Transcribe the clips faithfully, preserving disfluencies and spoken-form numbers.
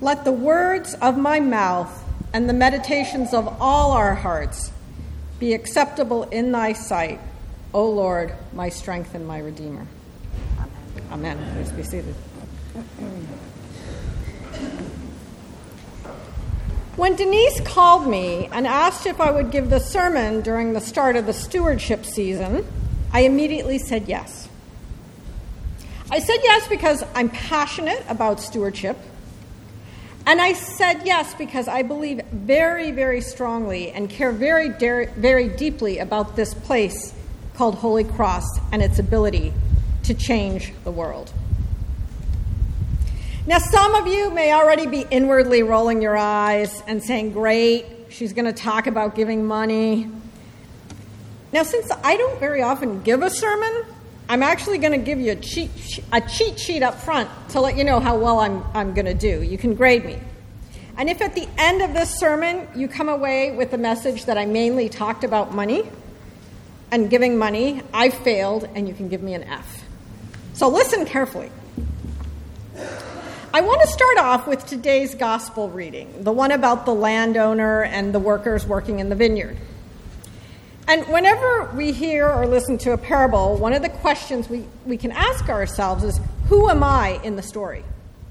Let the words of my mouth and the meditations of all our hearts be acceptable in thy sight, O Lord, my strength and my Redeemer. Amen. Amen. Please be seated. When Denise called me and asked if I would give the sermon during the start of the stewardship season, I immediately said yes. I said yes because I'm passionate about stewardship, and I said yes because I believe very, very strongly and care very, very deeply about this place called Holy Cross and its ability to change the world. Now, some of you may already be inwardly rolling your eyes and saying, great, she's going to talk about giving money. Now, since I don't very often give a sermon, I'm actually going to give you a cheat, a cheat sheet up front to let you know how well I'm, I'm going to do. You can grade me. And if at the end of this sermon you come away with the message that I mainly talked about money and giving money, I failed, and you can give me an F. So listen carefully. I want to start off with today's gospel reading, the one about the landowner and the workers working in the vineyard. And whenever we hear or listen to a parable, one of the questions we, we can ask ourselves is, who am I in the story?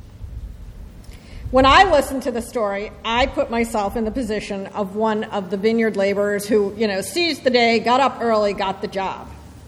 When I listen to the story, I put myself in the position of one of the vineyard laborers who, you know, seized the day, got up early, got the job.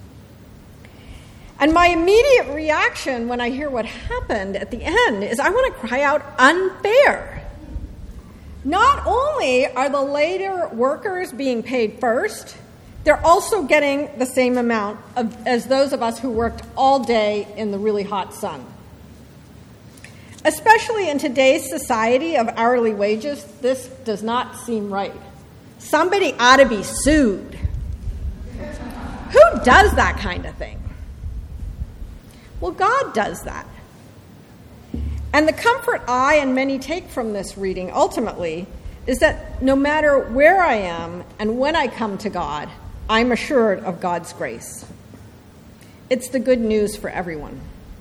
And my immediate reaction when I hear what happened at the end is I want to cry out, unfair. Not only are the later workers being paid first, they're also getting the same amount of, as those of us who worked all day in the really hot sun. Especially in today's society of hourly wages, this does not seem right. Somebody ought to be sued. Who does that kind of thing? Well, God does that. And the comfort I and many take from this reading, ultimately, is that no matter where I am and when I come to God, I'm assured of God's grace. It's the good news for everyone.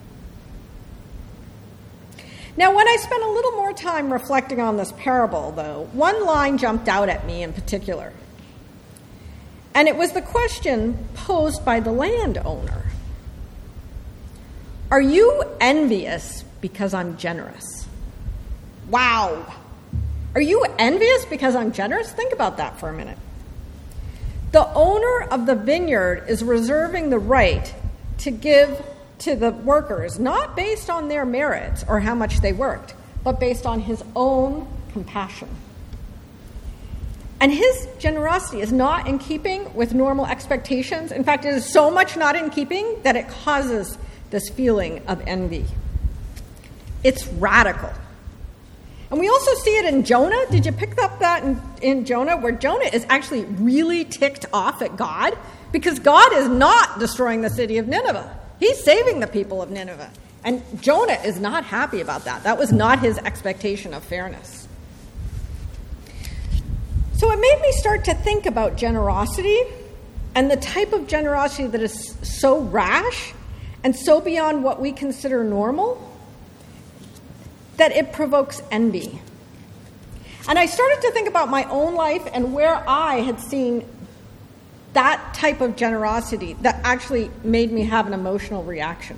Now, when I spent a little more time reflecting on this parable, though, one line jumped out at me in particular. And it was the question posed by the landowner. Are you envious because I'm generous? Wow. Are you envious because I'm generous? Think about that for a minute. The owner of the vineyard is reserving the right to give to the workers, not based on their merits or how much they worked, but based on his own compassion. And his generosity is not in keeping with normal expectations. In fact, it is so much not in keeping that it causes this feeling of envy. It's radical. And we also see it in Jonah. Did you pick up that in, in Jonah, where Jonah is actually really ticked off at God because God is not destroying the city of Nineveh. He's saving the people of Nineveh. And Jonah is not happy about that. That was not his expectation of fairness. So it made me start to think about generosity and the type of generosity that is so rash and so beyond what we consider normal that it provokes envy. And I started to think about my own life and where I had seen that type of generosity that actually made me have an emotional reaction.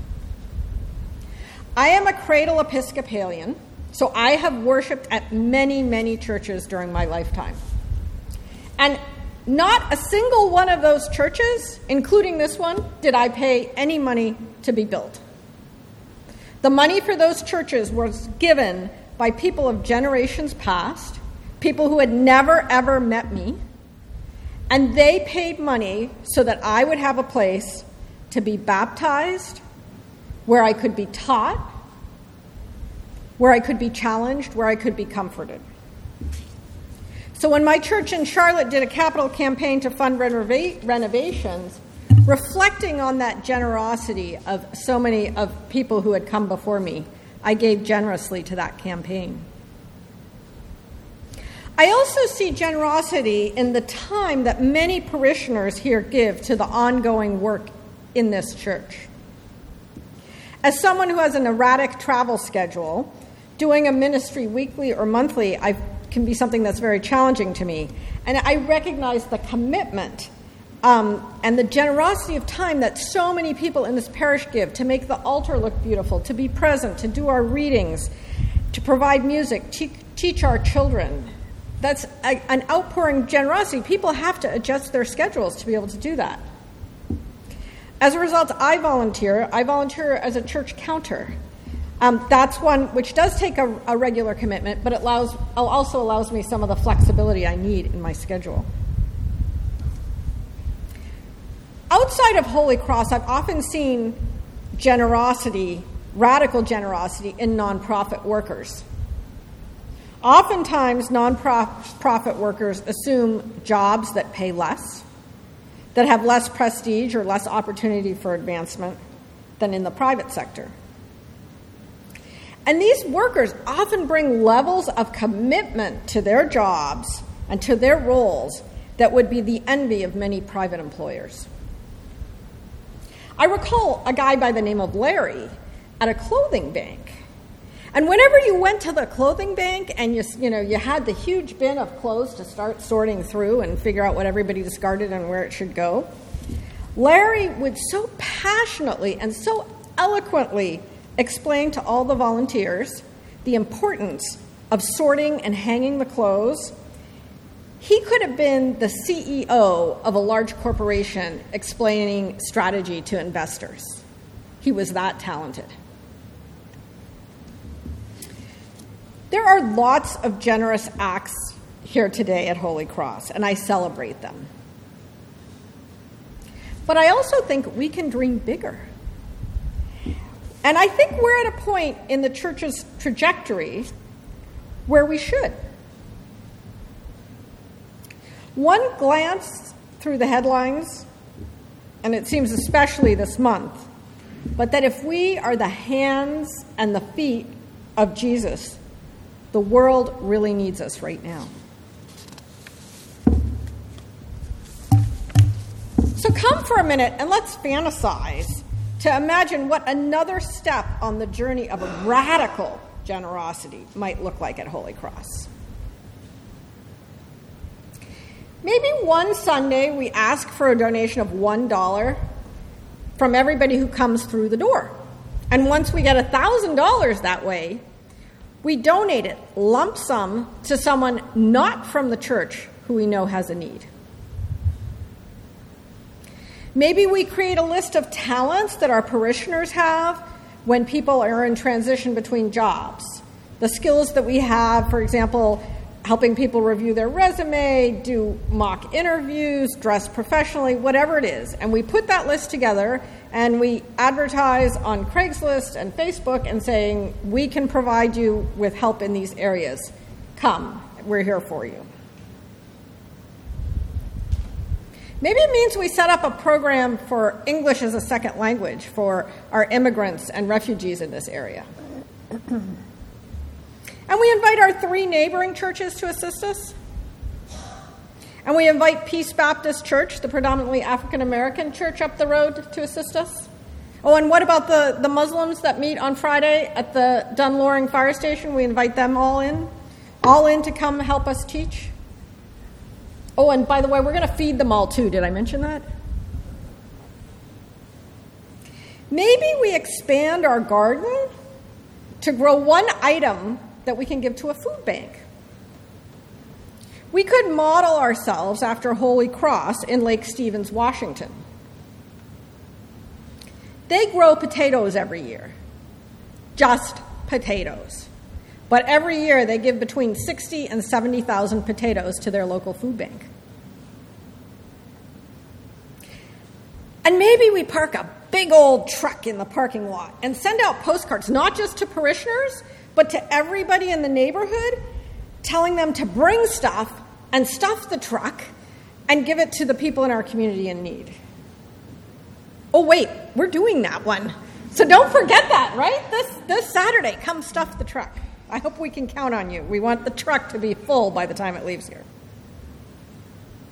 I am a cradle Episcopalian, so I have worshipped at many, many churches during my lifetime. And not a single one of those churches, including this one, did I pay any money to be built. The money for those churches was given by people of generations past, people who had never, ever met me, and they paid money so that I would have a place to be baptized, where I could be taught, where I could be challenged, where I could be comforted. So when my church in Charlotte did a capital campaign to fund renova- renovations, reflecting on that generosity of so many of people who had come before me, I gave generously to that campaign. I also see generosity in the time that many parishioners here give to the ongoing work in this church. As someone who has an erratic travel schedule, doing a ministry weekly or monthly I, can be something that's very challenging to me. And I recognize the commitment um, and the generosity of time that so many people in this parish give to make the altar look beautiful, to be present, to do our readings, to provide music, te- teach our children. That's a, an outpouring generosity. People have to adjust their schedules to be able to do that. As a result, I volunteer. I volunteer as a church counter. Um, that's one which does take a, a regular commitment, but it allows, also allows me some of the flexibility I need in my schedule. Outside of Holy Cross, I've often seen generosity, radical generosity, in nonprofit workers. Oftentimes, nonprofit workers assume jobs that pay less, that have less prestige or less opportunity for advancement than in the private sector. And these workers often bring levels of commitment to their jobs and to their roles that would be the envy of many private employers. I recall a guy by the name of Larry at a clothing bank. And whenever you went to the clothing bank and you, you know, you had the huge bin of clothes to start sorting through and figure out what everybody discarded and where it should go, Larry would so passionately and so eloquently explain to all the volunteers the importance of sorting and hanging the clothes. He could have been the C E O of a large corporation explaining strategy to investors. He was that talented. There are lots of generous acts here today at Holy Cross, and I celebrate them. But I also think we can dream bigger. And I think we're at a point in the church's trajectory where we should. One glance through the headlines, and it seems especially this month, but that if we are the hands and the feet of Jesus, the world really needs us right now. So come for a minute and let's fantasize to imagine what another step on the journey of a radical generosity might look like at Holy Cross. Maybe one Sunday we ask for a donation of one dollar from everybody who comes through the door. And once we get one thousand dollars that way, we donate it lump sum to someone not from the church who we know has a need. Maybe we create a list of talents that our parishioners have when people are in transition between jobs. The skills that we have, for example, helping people review their resume, do mock interviews, dress professionally, whatever it is. And we put that list together and we advertise on Craigslist and Facebook and saying, we can provide you with help in these areas. Come, we're here for you. Maybe it means we set up a program for English as a second language for our immigrants and refugees in this area. And we invite our three neighboring churches to assist us. And we invite Peace Baptist Church, the predominantly African-American church up the road, to assist us. Oh, and what about the, the Muslims that meet on Friday at the Dunloring Fire Station? We invite them all in, all in to come help us teach. Oh, and by the way, we're going to feed them all too. Did I mention that? Maybe we expand our garden to grow one item that we can give to a food bank. We could model ourselves after Holy Cross in Lake Stevens, Washington. They grow potatoes every year, just potatoes. But every year they give between sixty and seventy thousand potatoes to their local food bank. And maybe we park a big old truck in the parking lot and send out postcards, not just to parishioners, but to everybody in the neighborhood, telling them to bring stuff and stuff the truck and give it to the people in our community in need. Oh, wait, we're doing that one. So don't forget that, right? This, this Saturday, come stuff the truck. I hope we can count on you. We want the truck to be full by the time it leaves here.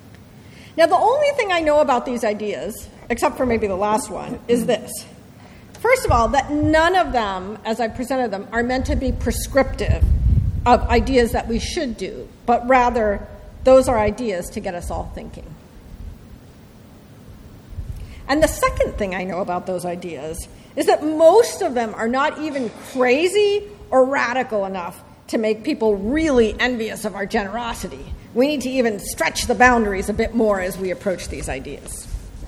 Now, the only thing I know about these ideas, except for maybe the last one, is this. First of all, that none of them, as I presented them, are meant to be prescriptive of ideas that we should do, but rather those are ideas to get us all thinking. And the second thing I know about those ideas is that most of them are not even crazy or radical enough to make people really envious of our generosity. We need to even stretch the boundaries a bit more as we approach these ideas.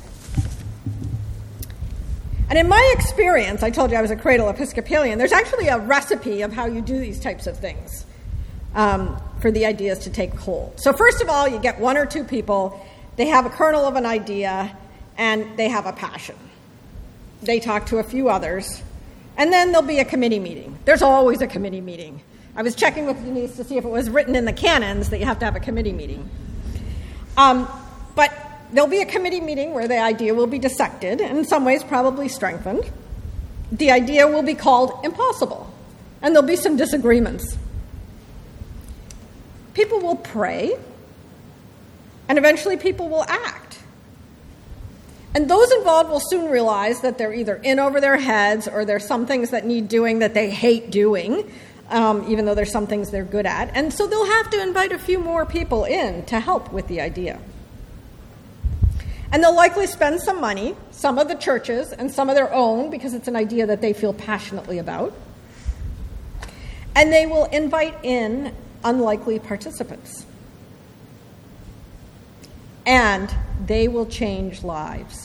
And in my experience, I told you I was a cradle Episcopalian, there's actually a recipe of how you do these types of things um, for the ideas to take hold. So first of all, you get one or two people, they have a kernel of an idea, and they have a passion. They talk to a few others, and then there'll be a committee meeting. There's always a committee meeting. I was checking with Denise to see if it was written in the canons that you have to have a committee meeting. Um, but there'll be a committee meeting where the idea will be dissected, and in some ways probably strengthened. The idea will be called impossible, and there'll be some disagreements. People will pray, and eventually people will act. And those involved will soon realize that they're either in over their heads or there's some things that need doing that they hate doing, um, even though there's some things they're good at. And so they'll have to invite a few more people in to help with the idea. And they'll likely spend some money, some of the churches and some of their own, because it's an idea that they feel passionately about. And they will invite in unlikely participants. And they will change lives.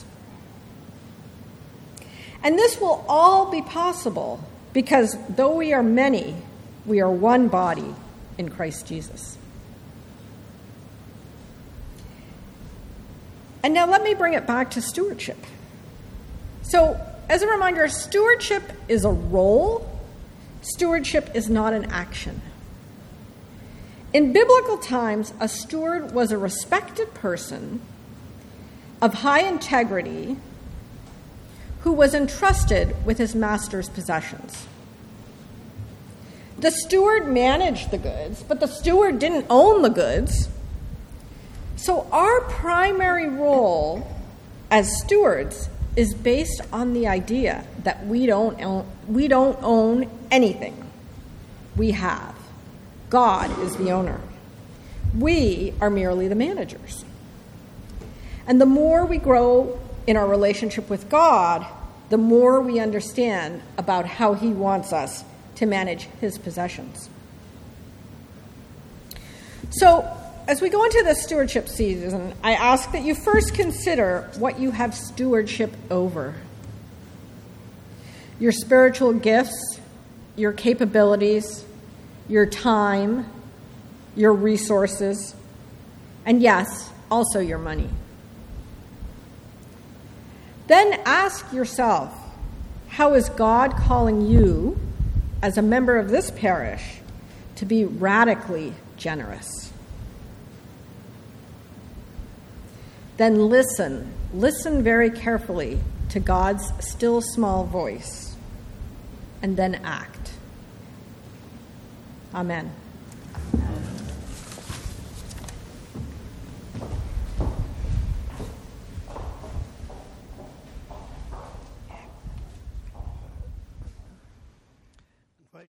And this will all be possible because though we are many, we are one body in Christ Jesus. And now let me bring it back to stewardship. So, as a reminder, stewardship is a role. Stewardship is not an action. In biblical times, a steward was a respected person of high integrity who was entrusted with his master's possessions. The steward managed the goods, but the steward didn't own the goods. So our primary role as stewards is based on the idea that we don't own, we don't own anything. We have. God is the owner. We are merely the managers. And the more we grow in our relationship with God, the more we understand about how He wants us to manage His possessions. So, as we go into the stewardship season, I ask that you first consider what you have stewardship over. Your spiritual gifts, your capabilities, your time, your resources, and yes, also your money. Then ask yourself, how is God calling you, as a member of this parish, to be radically generous? Then listen, listen very carefully to God's still small voice, and then act. Amen.